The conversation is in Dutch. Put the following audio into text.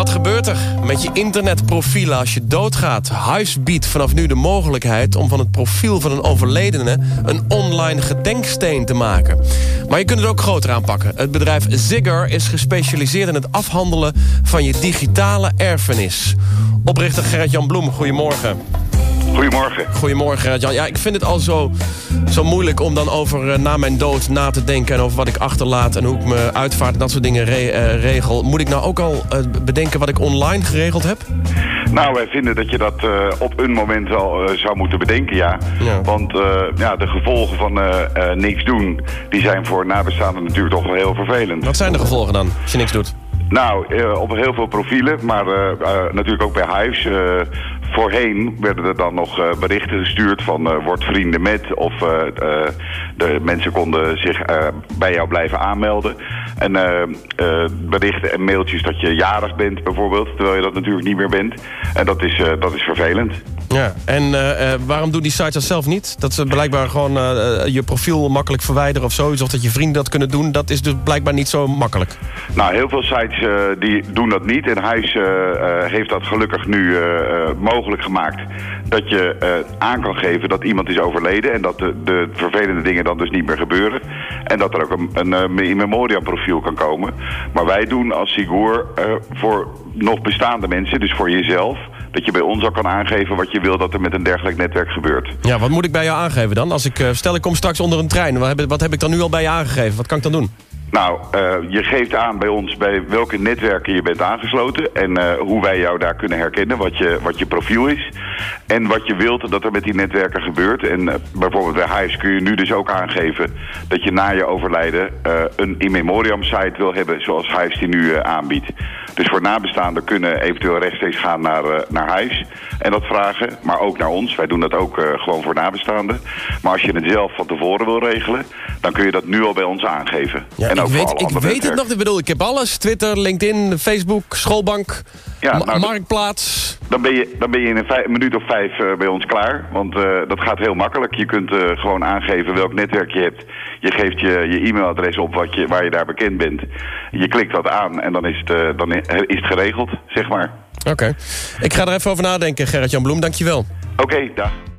Wat gebeurt er met je internetprofielen als je doodgaat? Huis biedt vanaf nu de mogelijkheid om van het profiel van een overledene een online gedenksteen te maken. Maar je kunt het ook groter aanpakken. Het bedrijf Zigger is gespecialiseerd in het afhandelen van je digitale erfenis. Oprichter Gerrit-Jan Bloem, goedemorgen. Goedemorgen. Goedemorgen, Gerrit-Jan. Ja, ik vind het al zo moeilijk om dan over na mijn dood na te denken en over wat ik achterlaat en hoe ik me uitvaart en dat soort dingen regel. Moet ik nou ook al bedenken wat ik online geregeld heb? Nou, wij vinden dat je dat op een moment al zou moeten bedenken, ja. Want de gevolgen van niks doen, die zijn voor nabestaanden natuurlijk toch wel heel vervelend. Wat zijn de gevolgen dan, als je niks doet? Nou, op heel veel profielen, maar natuurlijk ook bij huis. Voorheen werden er dan nog berichten gestuurd van word vrienden met, of de mensen konden zich bij jou blijven aanmelden. En berichten en mailtjes dat je jarig bent bijvoorbeeld, terwijl je dat natuurlijk niet meer bent. En dat is vervelend. Ja, en waarom doen die sites dat zelf niet? Dat ze blijkbaar gewoon je profiel makkelijk verwijderen of zoiets, of dat je vrienden dat kunnen doen, dat is dus blijkbaar niet zo makkelijk. Nou, heel veel sites die doen dat niet. En Huis heeft dat gelukkig nu mogelijk gemaakt dat je aan kan geven dat iemand is overleden en dat de vervelende dingen dan dus niet meer gebeuren. En dat er ook een in memoriam profiel kan komen. Maar wij doen als Sigur voor nog bestaande mensen, dus voor jezelf, dat je bij ons al kan aangeven wat je wil dat er met een dergelijk netwerk gebeurt. Ja, wat moet ik bij jou aangeven dan? Als stel ik kom straks onder een trein, wat heb ik dan nu al bij je aangegeven? Wat kan ik dan doen? Nou, je geeft aan bij ons bij welke netwerken je bent aangesloten en hoe wij jou daar kunnen herkennen, wat je profiel is. En wat je wilt dat er met die netwerken gebeurt. En bijvoorbeeld bij Huis kun je nu dus ook aangeven dat je na je overlijden een in memoriam site wil hebben zoals Huis die nu aanbiedt. Dus voor nabestaanden kunnen eventueel rechtstreeks gaan naar Huis en dat vragen, maar ook naar ons. Wij doen dat ook gewoon voor nabestaanden. Maar als je het zelf van tevoren wil regelen, dan kun je dat nu al bij ons aangeven. Ja, en ik weet het nog. Ik bedoel, ik heb alles. Twitter, LinkedIn, Facebook, schoolbank, Marktplaats. Dan ben je in een minuut of 5 bij ons klaar. Want dat gaat heel makkelijk. Je kunt gewoon aangeven welk netwerk je hebt. Je geeft je e-mailadres op waar je daar bekend bent. Je klikt dat aan en dan is het geregeld, zeg maar. Oké. Ik ga er even over nadenken, Gerrit-Jan Bloem. Dank je wel. Oké, dag.